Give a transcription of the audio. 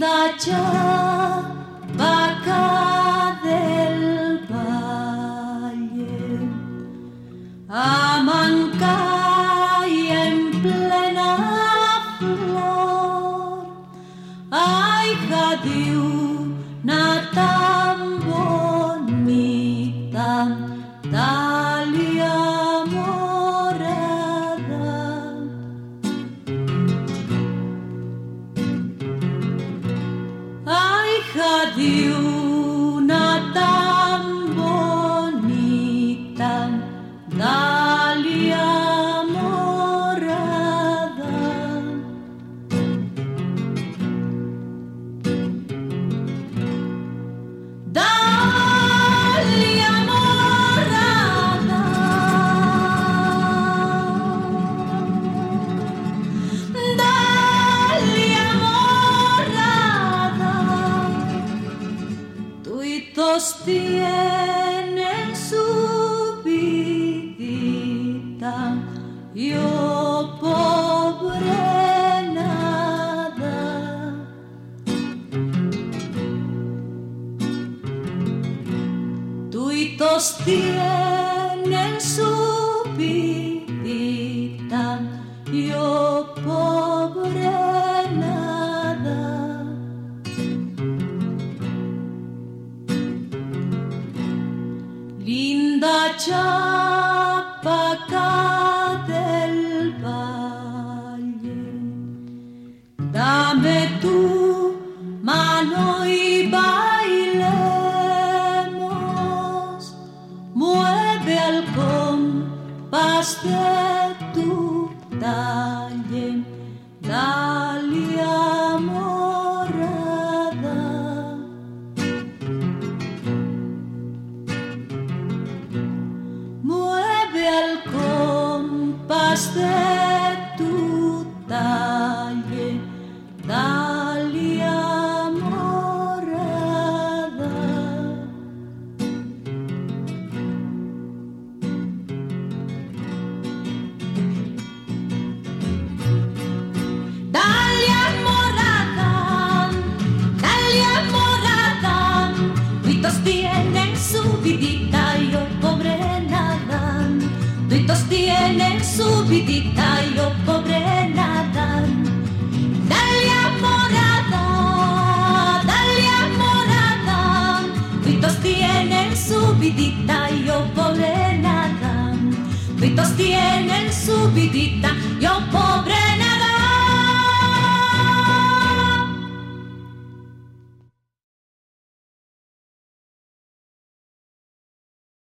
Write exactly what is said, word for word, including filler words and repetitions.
Linda chapaca del valle, Amancaya en plena flor, ay, jadiuna tan bonita, Dalia morada. Ay, jadiuna tan bonita, Dalia morada. Dalia morada. Dalia morada. Tuitos tienen su vidita, yo pobre nada. Tuitos tienen su vidita, yo pobre nada. Linda chapaca del valle, dame tu mano y bailemos, mueve al compás de tu talle, Dalia morada. Mueve al compás de tu talle, Dalia morada. Dalia morada, Dalia morada, tuitos tienen su vidita, yo pobre nada. Tuitos tienen su vidita, yo pobre nada. Dalia morada, Dalia morada, tuitos tienen su vidita, yo pobre nada. Tuitos tienen su vidita,